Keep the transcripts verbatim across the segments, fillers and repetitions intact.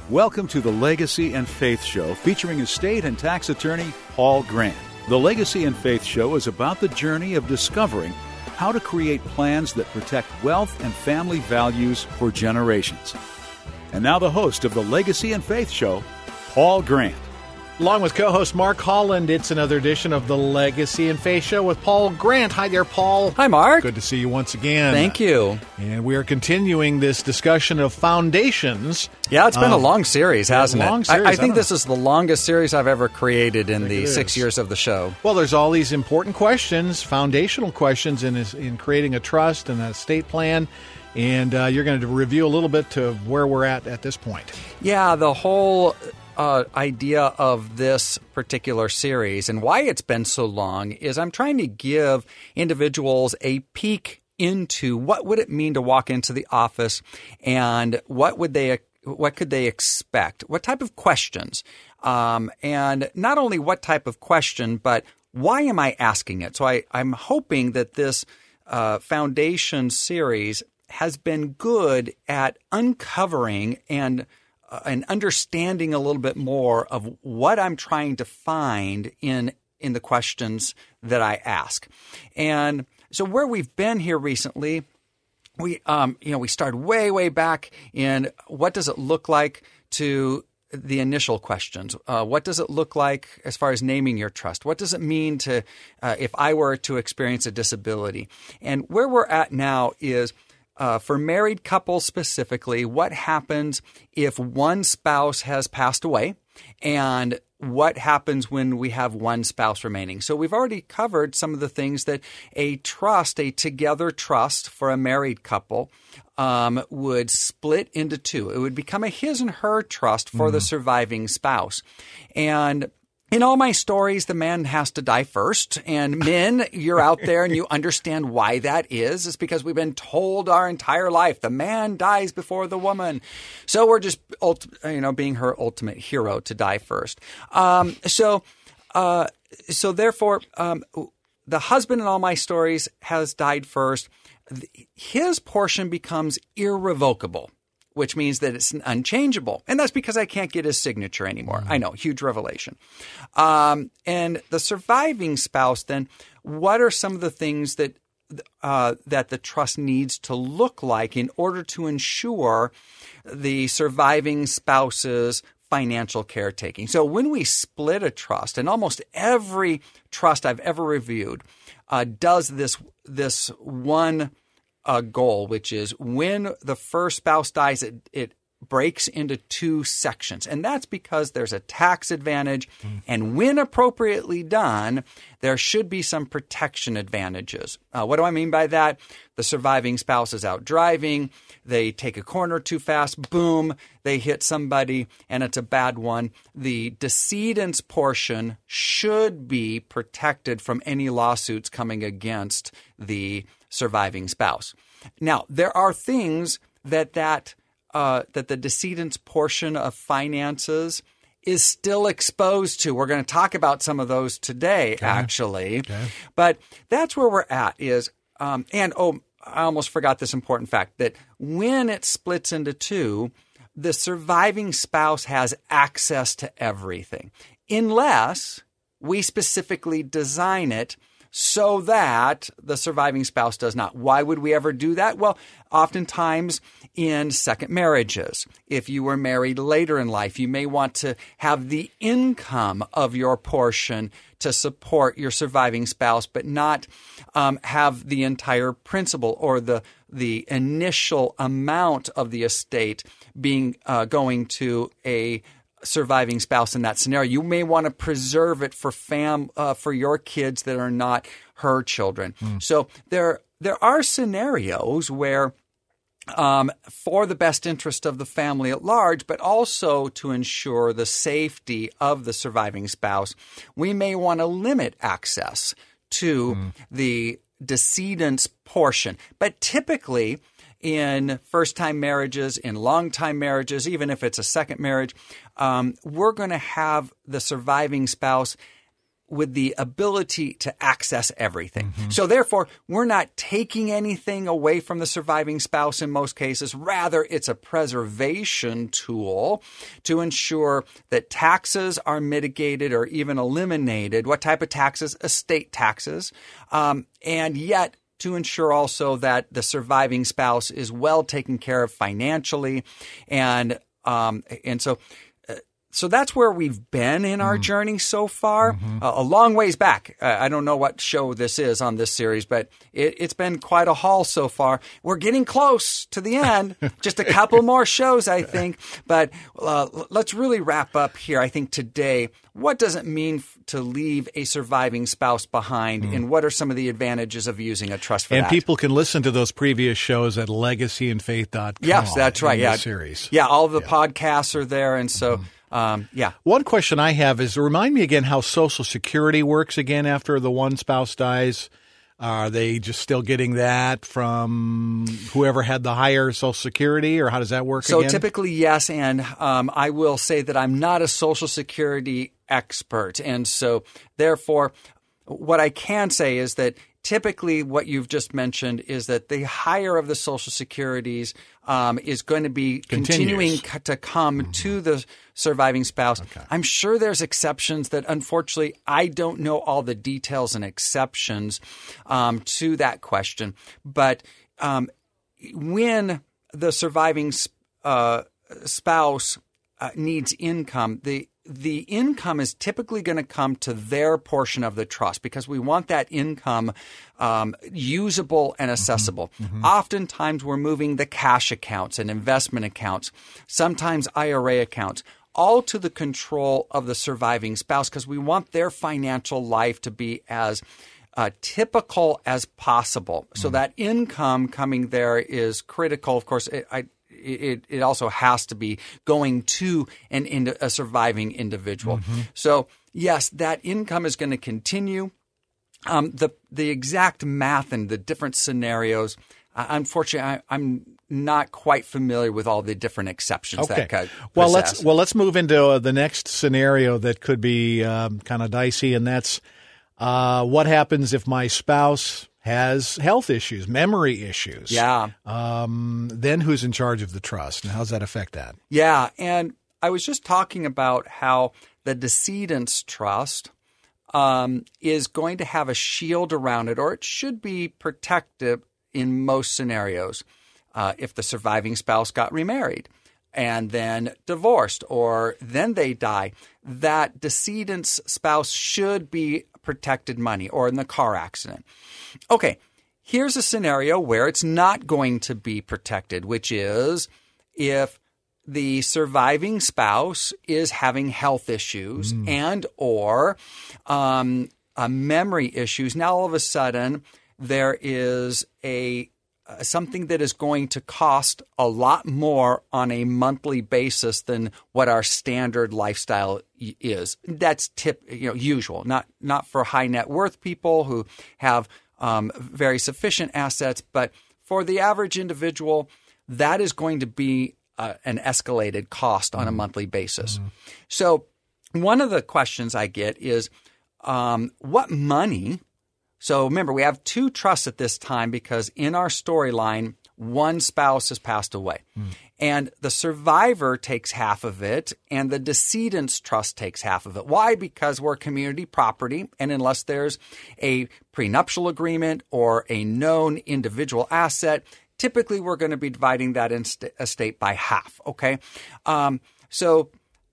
Welcome to the Legacy and Faith Show, featuring estate and tax attorney Paul Grant. The Legacy and Faith Show is about the journey of discovering how to create plans that protect wealth and family values for generations. And now the host of the Legacy and Faith Show, Paul Grant. Along with co-host Mark Holland, it's another edition of the Legacy and Faith Show with Paul Grant. Hi there, Paul. Hi, Mark. Good to see you once again. Thank you. And we are continuing this discussion of foundations. Yeah, it's been um, a long series, hasn't long it? Series, I, I I think don't this is the longest series I've ever created in the it six is. years of the show. Well, there's all these important questions, foundational questions in in creating a trust and an estate plan. And uh, you're going to review a little bit to where we're at at this point. Yeah, the whole uh, idea of this particular series and why it's been so long is I'm trying to give individuals a peek into what would it mean to walk into the office and what would they what could they expect? What type of questions? Um, and not only what type of question, but why am I asking it? So I, I'm hoping that this uh, foundation series has been good at uncovering and uh, and understanding a little bit more of what I'm trying to find in in the questions that I ask. And so where we've been here recently, we um you know we started way way back in what does it look like to the initial questions. Uh, what does it look like as far as naming your trust? What does it mean to uh, if I were to experience a disability? And where we're at now is Uh, for married couples specifically, what happens if one spouse has passed away and what happens when we have one spouse remaining? So we've already covered some of the things that a trust, a together trust for a married couple um, would split into two. It would become a his and her trust for mm. the surviving spouse. And in all my stories, the man has to die first. And men, you're out there and you understand why that is. It's because we've been told our entire life the man dies before the woman. So we're just, you know, being her ultimate hero to die first. Um, so, uh, so therefore, um, the husband in all my stories has died first. His portion becomes irrevocable, which means that it's unchangeable. And that's because I can't get his signature anymore. Mm-hmm. I know, huge revelation. Um, and the surviving spouse, then, what are some of the things that uh, that the trust needs to look like in order to ensure the surviving spouse's financial caretaking? So when we split a trust, and almost every trust I've ever reviewed uh, does this this one a goal, which is when the first spouse dies, it, it breaks into two sections. And that's because there's a tax advantage. Mm. And when appropriately done, there should be some protection advantages. Uh, what do I mean by that? The surviving spouse is out driving. They take a corner too fast. Boom, they hit somebody, and it's a bad one. The decedent's portion should be protected from any lawsuits coming against the surviving spouse. Now, there are things that that uh, that the decedent's portion of finances is still exposed to. We're going to talk about some of those today, okay. actually. Okay. But that's where we're at is, um, and oh, I almost forgot this important fact, that when it splits into two, the surviving spouse has access to everything, unless we specifically design it so that the surviving spouse does not. Why would we ever do that? Well, oftentimes in second marriages, if you were married later in life, you may want to have the income of your portion to support your surviving spouse, but not um, have the entire principal or the the initial amount of the estate being uh, going to a surviving spouse in that scenario. You may want to preserve it for fam uh, for your kids that are not her children. Mm. So there there are scenarios where um, for the best interest of the family at large, but also to ensure the safety of the surviving spouse, we may want to limit access to mm. the decedent's portion. But typically, in first-time marriages, in long-time marriages, even if it's a second marriage, um, we're going to have the surviving spouse with the ability to access everything. Mm-hmm. So therefore, we're not taking anything away from the surviving spouse in most cases. Rather, it's a preservation tool to ensure that taxes are mitigated or even eliminated. What type of taxes? Estate taxes. Um, and yet, to ensure also that the surviving spouse is well taken care of financially. And um, and so uh, so that's where we've been in our mm. journey so far, mm-hmm. uh, a long ways back. Uh, I don't know what show this is on this series, but it, it's been quite a haul so far. We're getting close to the end, just a couple more shows, I think. But uh, let's really wrap up here, I think, today. What does it mean to leave a surviving spouse behind, mm. and what are some of the advantages of using a trust for and that? And people can listen to those previous shows at legacy and faith dot com. Yes, that's right. Yeah, series. Yeah, all of the yeah. podcasts are there, and so mm-hmm. um, yeah. One question I have is: remind me again how Social Security works again after the one spouse dies. Are they just still getting that from whoever had the higher Social Security, or how does that work so again? So typically, yes, and um, I will say that I'm not a Social Security expert, and so therefore, what I can say is that typically what you've just mentioned is that the higher of the Social Securities um, is going to be Continues. continuing to come mm-hmm. to the surviving spouse. Okay. I'm sure there's exceptions that, unfortunately, I don't know all the details and exceptions um, to that question. But um, when the surviving uh, spouse uh, needs income, the the income is typically going to come to their portion of the trust because we want that income um, usable and accessible. Mm-hmm. Mm-hmm. Oftentimes, we're moving the cash accounts and investment accounts, sometimes I R A accounts, all to the control of the surviving spouse because we want their financial life to be as uh, typical as possible. Mm-hmm. So that income coming there is critical. Of course, it, I It, it also has to be going to an a surviving individual. Mm-hmm. So yes, that income is going to continue. Um, the the exact math and the different scenarios, uh, unfortunately, I, I'm not quite familiar with all the different exceptions okay. that could well, possess. let's well let's move into uh, the next scenario that could be um, kind of dicey, and that's uh, what happens if my spouse has health issues, memory issues. Yeah. Um, then who's in charge of the trust, and how does that affect that? Yeah, and I was just talking about how the decedent's trust um, is going to have a shield around it, or it should be protected in most scenarios. Uh, if the surviving spouse got remarried and then divorced, or then they die, that decedent's spouse should be protected money, or in the car accident. Okay, here's a scenario where it's not going to be protected, which is if the surviving spouse is having health issues mm. and or um, uh, memory issues. Now, all of a sudden, there is a uh, something that is going to cost a lot more on a monthly basis than what our standard lifestyle is. That's tip, you know, usual, not not for high net worth people who have um, very sufficient assets, but for the average individual, that is going to be uh, an escalated cost on a monthly basis. Mm-hmm. So one of the questions I get is, um, what money? So remember, we have two trusts at this time because in our storyline, one spouse has passed away. Mm. And the survivor takes half of it, and the decedent's trust takes half of it. Why? Because we're community property, and unless there's a prenuptial agreement or a known individual asset, typically we're going to be dividing that estate by half, okay? Um, so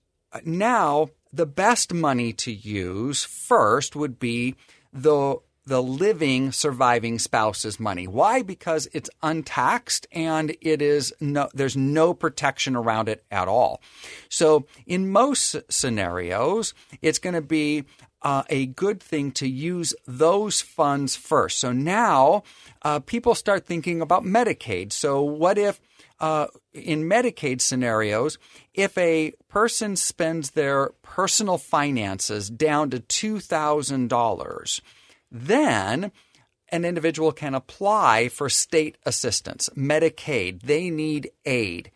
now the best money to use first would be the the living surviving spouse's money. Why? Because it's untaxed and it is no, there's no protection around it at all. So in most scenarios, it's going to be uh, a good thing to use those funds first. So now uh, people start thinking about Medicaid. So what if uh, in Medicaid scenarios, if a person spends their personal finances down to two thousand dollars, then an individual can apply for state assistance, Medicaid. They need aid.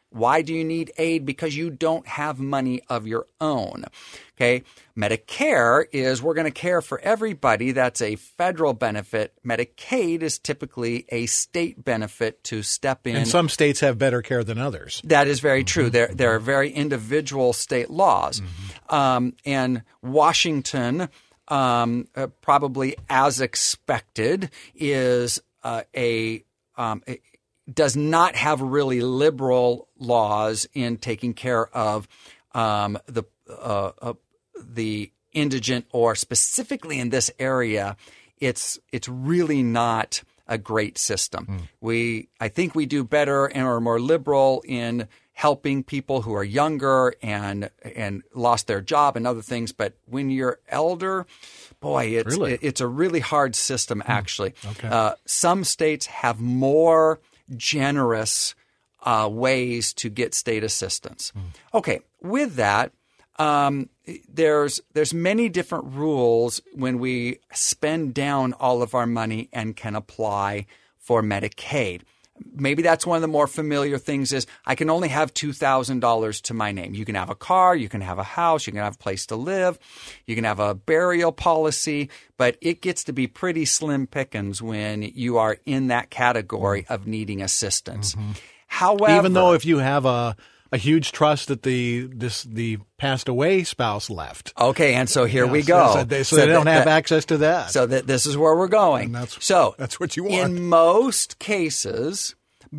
Why do you need aid? Because you don't have money of your own. Okay. Medicare is we're going to care for everybody. That's a federal benefit. Medicaid is typically a state benefit to step in. And some states have better care than others. That is very true. Mm-hmm. There, there are very individual state laws. Mm-hmm. Um, and Washington, um, uh, probably as expected, is uh, a um, – does not have really liberal laws in taking care of um, the uh, uh, the indigent, or specifically in this area, it's it's really not a great system. Mm. We I think we do better and are more liberal in helping people who are younger and and lost their job and other things. But when you're elder, boy, it's really? it, it's a really hard system. Actually, mm. okay. uh, some states have more generous uh, ways to get state assistance. Mm. Okay, with that, um, there's there's many different rules when we spend down all of our money and can apply for Medicaid. Maybe that's one of the more familiar things is I can only have two thousand dollars to my name. You can have a car, you can have a house, you can have a place to live, you can have a burial policy, but it gets to be pretty slim pickings when you are in that category of needing assistance. Mm-hmm. However, even though if you have a a huge trust that the this the passed away spouse left. Okay, and so here yes, we go. So they, so so they don't have that, access to that. So that this is where we're going. And that's, so that's what you want. In most cases,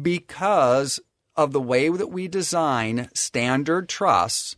because of the way that we design standard trusts,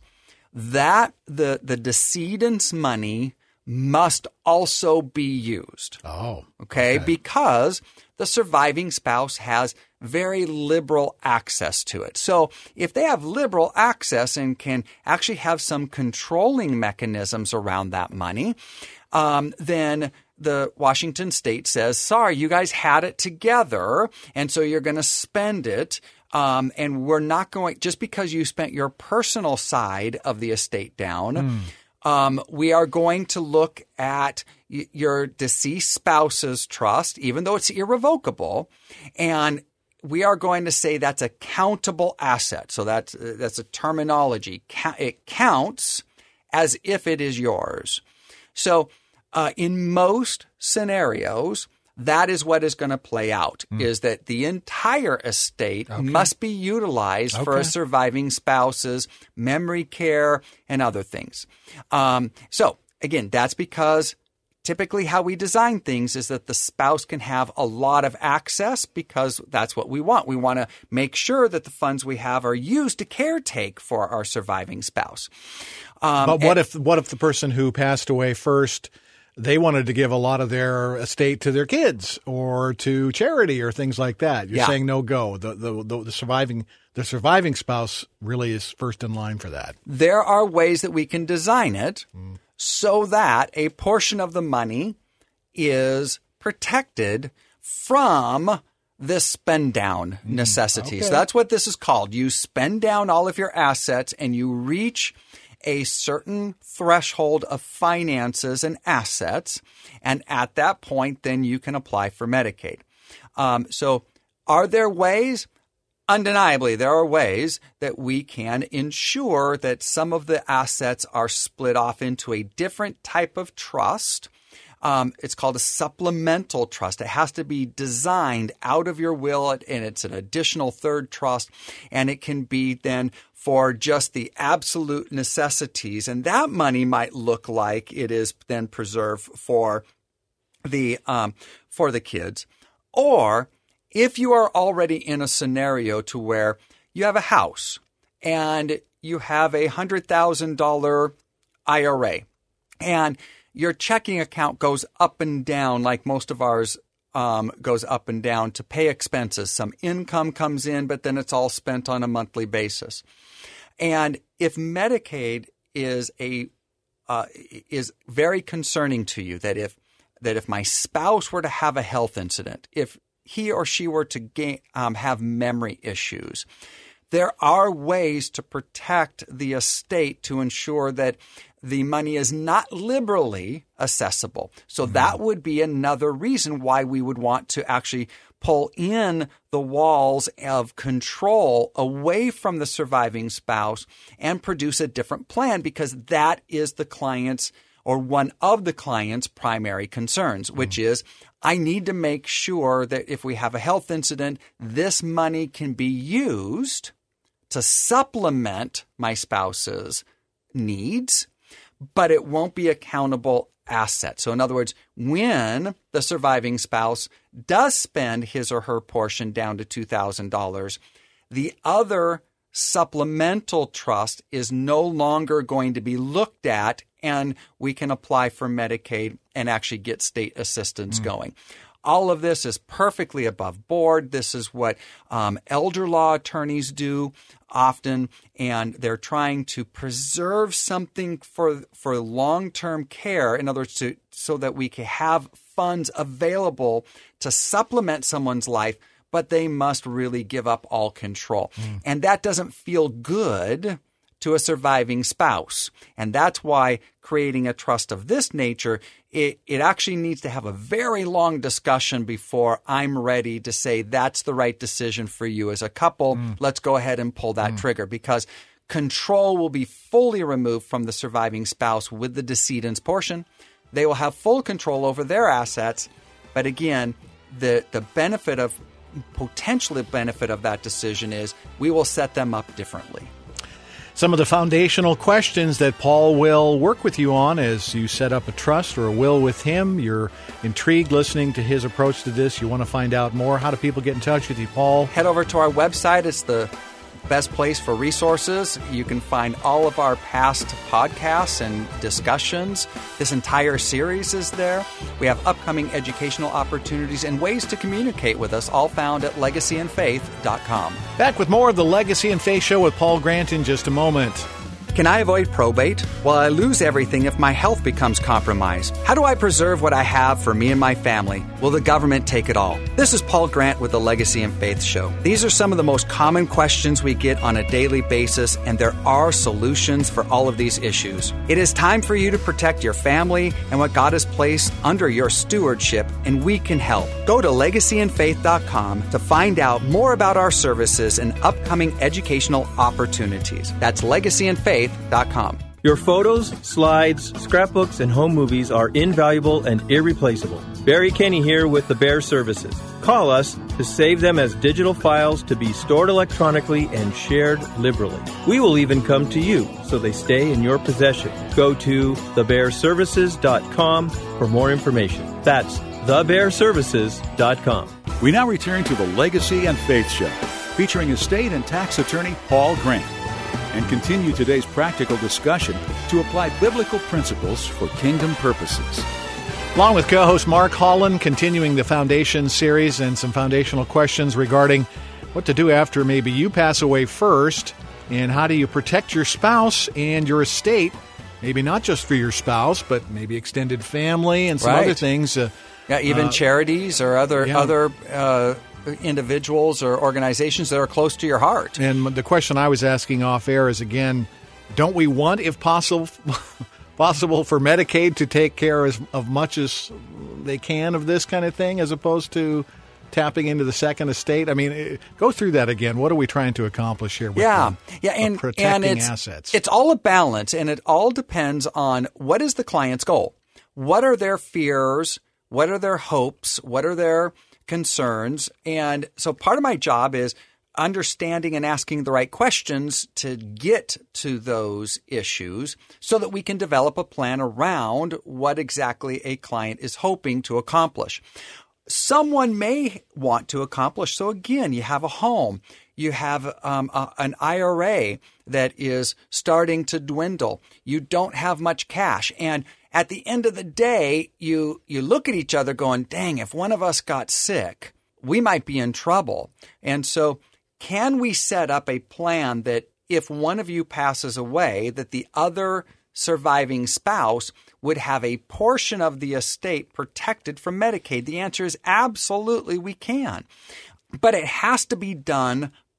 that the the decedent's money must also be used. Oh. Okay? okay. Because the surviving spouse has very liberal access to it. So if they have liberal access and can actually have some controlling mechanisms around that money, um, then the Washington state says, sorry, you guys had it together, and so you're going to spend it. Um, and we're not going – just because you spent your personal side of the estate down, mm. um, we are going to look at y- your deceased spouse's trust, even though it's irrevocable, and we are going to say that's a countable asset. So that's, that's a terminology. It counts as if it is yours. So uh, in most scenarios – that is what is going to play out, mm. is that the entire estate okay. must be utilized okay. for a surviving spouse's memory care and other things. Um, so, again, that's because typically how we design things is that the spouse can have a lot of access because that's what we want. We want to make sure that the funds we have are used to caretake for our surviving spouse. Um, but what and, if what if the person who passed away first – they wanted to give a lot of their estate to their kids or to charity or things like that? You're yeah. saying no go. The, the the the surviving the surviving spouse really is first in line for that. There are ways that we can design it mm. so that a portion of the money is protected from this spend down mm. necessity. Okay. So that's what this is called. You spend down all of your assets and you reach a certain threshold of finances and assets, and at that point, then you can apply for Medicaid. Um, so are there ways? Undeniably, there are ways that we can ensure that some of the assets are split off into a different type of trust. Um, it's called a supplemental trust. It has to be designed out of your will, and it's an additional third trust, and it can be then for just the absolute necessities. And that money might look like it is then preserved for the um, for the kids. Or if you are already in a scenario to where you have a house and you have a one hundred thousand dollars I R A and your checking account goes up and down like most of ours um, goes up and down to pay expenses. Some income comes in, but then it's all spent on a monthly basis. And if Medicaid is a uh, is very concerning to you, that if that if my spouse were to have a health incident, if he or she were to gain, um, have memory issues, there are ways to protect the estate to ensure that the money is not liberally accessible. So mm-hmm. that would be another reason why we would want to actually pull in the walls of control away from the surviving spouse and produce a different plan, because that is the client's or one of the client's primary concerns, which mm-hmm. is, I need to make sure that if we have a health incident, this money can be used to supplement my spouse's needs, but it won't be accountable asset. So in other words, when the surviving spouse does spend his or her portion down to two thousand dollars, the other supplemental trust is no longer going to be looked at, and we can apply for Medicaid and actually get state assistance mm. going. All of this is perfectly above board. This is what um, elder law attorneys do often, and they're trying to preserve something for for long-term care. In other words, to, so that we can have funds available to supplement someone's life, but they must really give up all control. Mm. And that doesn't feel good to a surviving spouse. And that's why creating a trust of this nature, it, it actually needs to have a very long discussion before I'm ready to say that's the right decision for you as a couple. Mm. Let's go ahead and pull that mm. trigger, because control will be fully removed from the surviving spouse with the decedent's portion. They will have full control over their assets. But again, the, the benefit of, potential benefit of that decision is we will set them up differently. Some of the foundational questions that Paul will work with you on as you set up a trust or a will with him. You're intrigued listening to his approach to this. You want to find out more. How do people get in touch with you, Paul? Head over to our website. It's the best place for resources. You can find all of our past podcasts and discussions. This entire series is there. We have upcoming educational opportunities and ways to communicate with us, all found at legacy and faith dot com. Back with more of the Legacy and Faith Show with Paul Grant in just a moment. Can I avoid probate? Will I lose everything if my health becomes compromised? How do I preserve what I have for me and my family? Will the government take it all? This is Paul Grant with the Legacy and Faith Show. These are some of the most common questions we get on a daily basis, and there are solutions for all of these issues. It is time for you to protect your family and what God has placed under your stewardship, and we can help. Go to legacy and faith dot com to find out more about our services and upcoming educational opportunities. That's legacy and faith dot com. Your photos, slides, scrapbooks, and home movies are invaluable and irreplaceable. Barry Kenny here with the Bear Services. Call us to save them as digital files to be stored electronically and shared liberally. We will even come to you so they stay in your possession. Go to the bear services dot com for more information. That's the bear services dot com. We now return to the Legacy and Faith Show, featuring estate and tax attorney Paul Grant, and continue today's practical discussion to apply biblical principles for kingdom purposes. Along with co-host Mark Holland, continuing the Foundation series and some foundational questions regarding what to do after maybe you pass away first, and how do you protect your spouse and your estate, maybe not just for your spouse, but maybe extended family and some right. other things. Uh, yeah, even uh, charities or other yeah. other uh, individuals or organizations that are close to your heart. And the question I was asking off air is, again, don't we want, if possible, possible for Medicaid to take care as, of much as they can of this kind of thing, as opposed to tapping into the second estate? I mean, go through that again. What are we trying to accomplish here with yeah. the, yeah, and, protecting and it's, assets? It's all a balance, and it all depends on what is the client's goal. What are their fears? What are their hopes? What are their concerns? And so part of my job is understanding and asking the right questions to get to those issues so that we can develop a plan around what exactly a client is hoping to accomplish. Someone may want to accomplish. So again, you have a home, you have um, a, an I R A that is starting to dwindle. You don't have much cash. And at the end of the day, you you look at each other going, dang, if one of us got sick, we might be in trouble. And so can we set up a plan that if one of you passes away, that the other surviving spouse would have a portion of the estate protected from Medicaid? The answer is absolutely we can. But it has to be done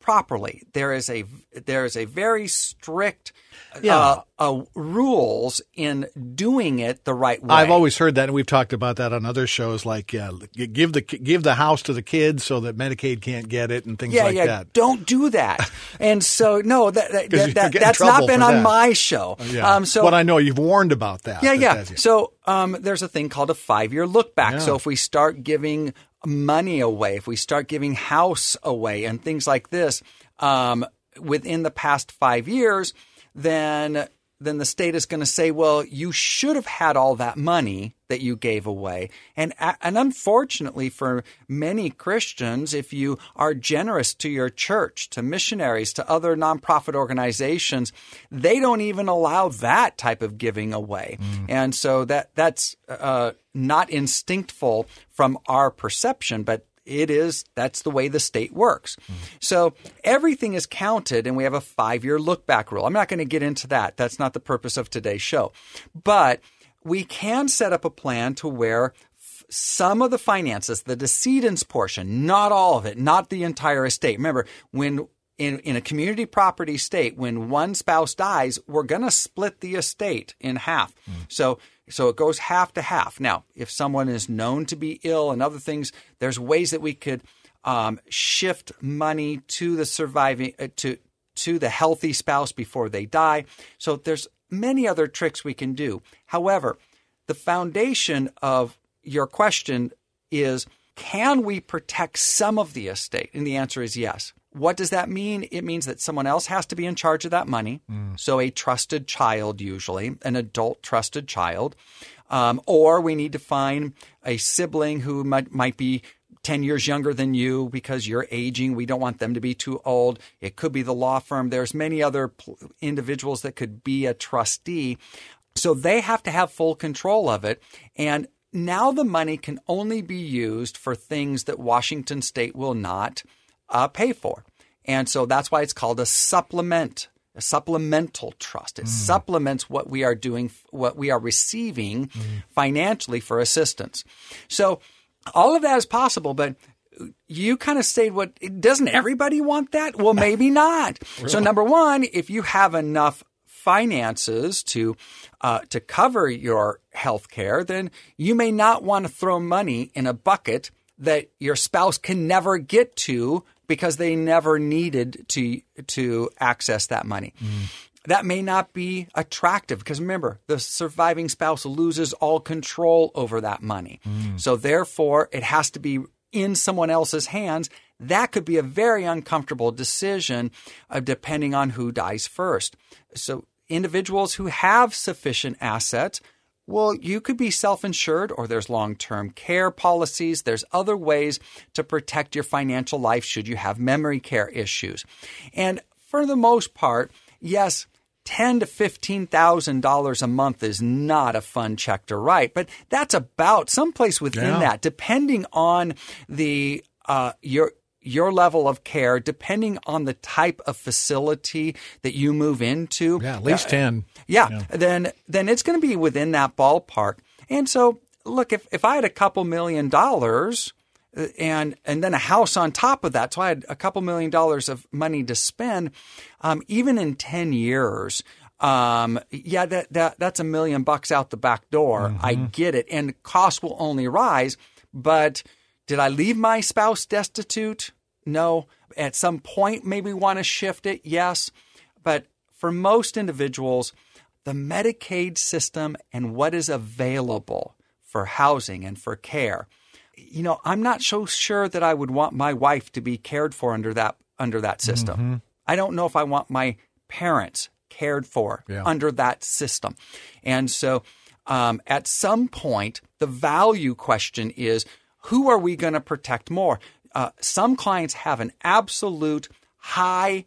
properly. There is a there is a very strict Yeah. uh, uh, rules in doing it the right way. I've always heard that, and we've talked about that on other shows, like uh, give the give the house to the kids so that Medicaid can't get it and things yeah, like yeah, that. Don't do that. And so, no, that, that, 'Cause that, you that get in that's trouble not been for on that. my show. Yeah. Um, so, but I know you've warned about that. yeah, that yeah. that's- So um, there's a thing called a five-year look back. Yeah. So if we start giving money away, if we start giving house away and things like this um, within the past five years, then then the state is going to say, well, you should have had all that money that you gave away. And and unfortunately for many Christians, if you are generous to your church, to missionaries, to other nonprofit organizations, they don't even allow that type of giving away. Mm. And so that that's uh, not instinctful from our perception, but it is, that's the way the state works. Mm. So everything is counted, and we have a five-year look-back rule. I'm not going to get into that. That's not the purpose of today's show. But we can set up a plan to where f- some of the finances, the decedent's portion, not all of it, not the entire estate. Remember, when in, in a community property state, when one spouse dies, we're going to split the estate in half. Mm. So So it goes half to half. Now, if someone is known to be ill and other things, there's ways that we could um, shift money to the surviving uh, to to the healthy spouse before they die. So there's many other tricks we can do. However, the foundation of your question is, can we protect some of the estate? And the answer is yes. What does that mean? It means that someone else has to be in charge of that money. Mm. So a trusted child, usually, an adult trusted child. Um, or we need to find a sibling who might, might be ten years younger than you because you're aging. We don't want them to be too old. It could be the law firm. There's many other pl- individuals that could be a trustee. So they have to have full control of it. And now the money can only be used for things that Washington State will not Uh, pay for. And so that's why it's called a supplement, a supplemental trust. It mm. supplements what we are doing, what we are receiving mm. financially for assistance. So all of that is possible, but you kind of stated what, doesn't everybody want that? Well, maybe not. Really? So number one, if you have enough finances to uh, to cover your health care, then you may not want to throw money in a bucket that your spouse can never get to because they never needed to to access that money. Mm. That may not be attractive because remember, the surviving spouse loses all control over that money. Mm. So therefore, it has to be in someone else's hands. That could be a very uncomfortable decision uh, depending on who dies first. So individuals who have sufficient assets, well, you could be self-insured or there's long-term care policies. There's other ways to protect your financial life should you have memory care issues. And for the most part, yes, ten thousand to fifteen thousand dollars a month is not a fun check to write, but that's about someplace within yeah. that, depending on the uh, your your level of care, depending on the type of facility that you move into. Yeah, at least uh, ten. Yeah, yeah, then then it's going to be within that ballpark. And so, look, if, if I had a couple million dollars and and then a house on top of that, so I had a couple million dollars of money to spend, um, even in ten years, um, yeah, that, that that's a million bucks out the back door. Mm-hmm. I get it. And costs will only rise, but did I leave my spouse destitute? No. At some point, maybe want to shift it? Yes. But for most individuals, the Medicaid system and what is available for housing and for care, you know, I'm not so sure that I would want my wife to be cared for under that under that system. Mm-hmm. I don't know if I want my parents cared for yeah. under that system. And so um, at some point, the value question is, who are we going to protect more? Uh, some clients have an absolute high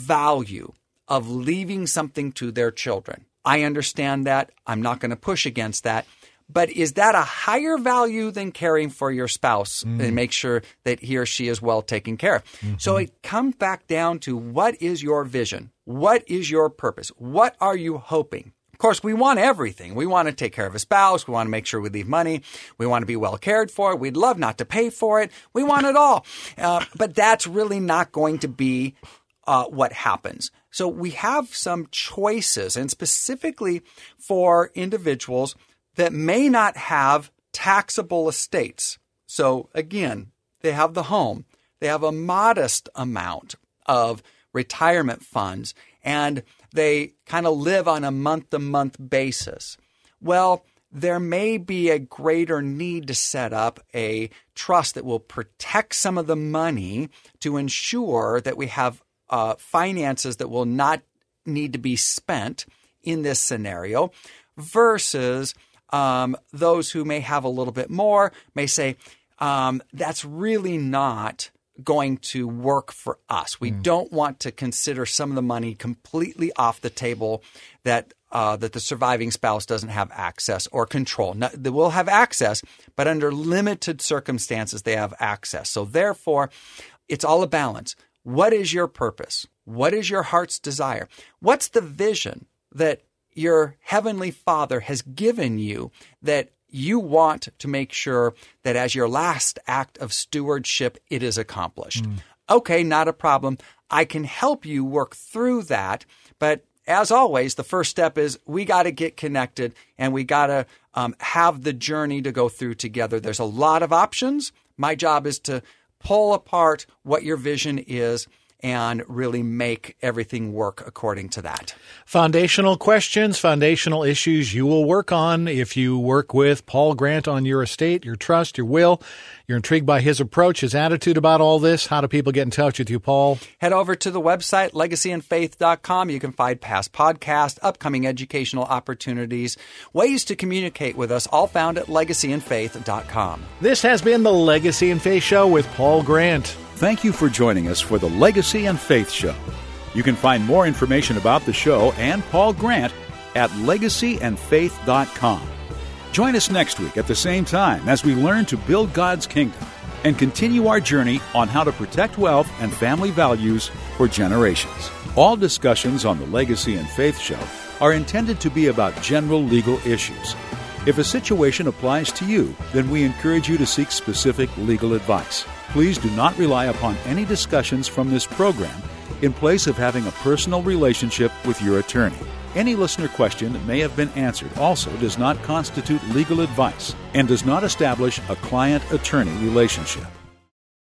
value of leaving something to their children. I understand that. I'm not going to push against that. But is that a higher value than caring for your spouse mm. and make sure that he or she is well taken care of? Mm-hmm. So it comes back down to what is your vision? What is your purpose? What are you hoping? course, we want everything. We want to take care of a spouse. We want to make sure we leave money. We want to be well cared for. We'd love not to pay for it. We want it all. Uh, but that's really not going to be uh, what happens. So we have some choices, and specifically for individuals that may not have taxable estates. So again, they have the home. They have a modest amount of retirement funds, and they kind of live on a month-to-month basis. Well, there may be a greater need to set up a trust that will protect some of the money to ensure that we have uh, finances that will not need to be spent in this scenario, versus um, those who may have a little bit more may say, um, that's really not going to work for us. We mm. don't want to consider some of the money completely off the table that uh, that the surviving spouse doesn't have access or control. Now, they will have access, but under limited circumstances they have access. So therefore, it's all a balance. What is your purpose? What is your heart's desire? What's the vision that your Heavenly Father has given you that you want to make sure that as your last act of stewardship, it is accomplished? Mm. Okay, not a problem. I can help you work through that. But as always, the first step is we got to get connected, and we got to um, have the journey to go through together. There's a lot of options. My job is to pull apart what your vision is and really make everything work according to that. Foundational questions, foundational issues you will work on if you work with Paul Grant on your estate, your trust, your will. You're intrigued by his approach, his attitude about all this. How do people get in touch with you, Paul? Head over to the website, legacy and faith dot com. You can find past podcasts, upcoming educational opportunities, ways to communicate with us, all found at legacy and faith dot com. This has been the Legacy and Faith Show with Paul Grant. Thank you for joining us for the Legacy and Faith Show. You can find more information about the show and Paul Grant at legacy and faith dot com. Join us next week at the same time as we learn to build God's kingdom and continue our journey on how to protect wealth and family values for generations. All discussions on the Legacy and Faith Show are intended to be about general legal issues. If a situation applies to you, then we encourage you to seek specific legal advice. Please do not rely upon any discussions from this program in place of having a personal relationship with your attorney. Any listener question that may have been answered also does not constitute legal advice and does not establish a client-attorney relationship.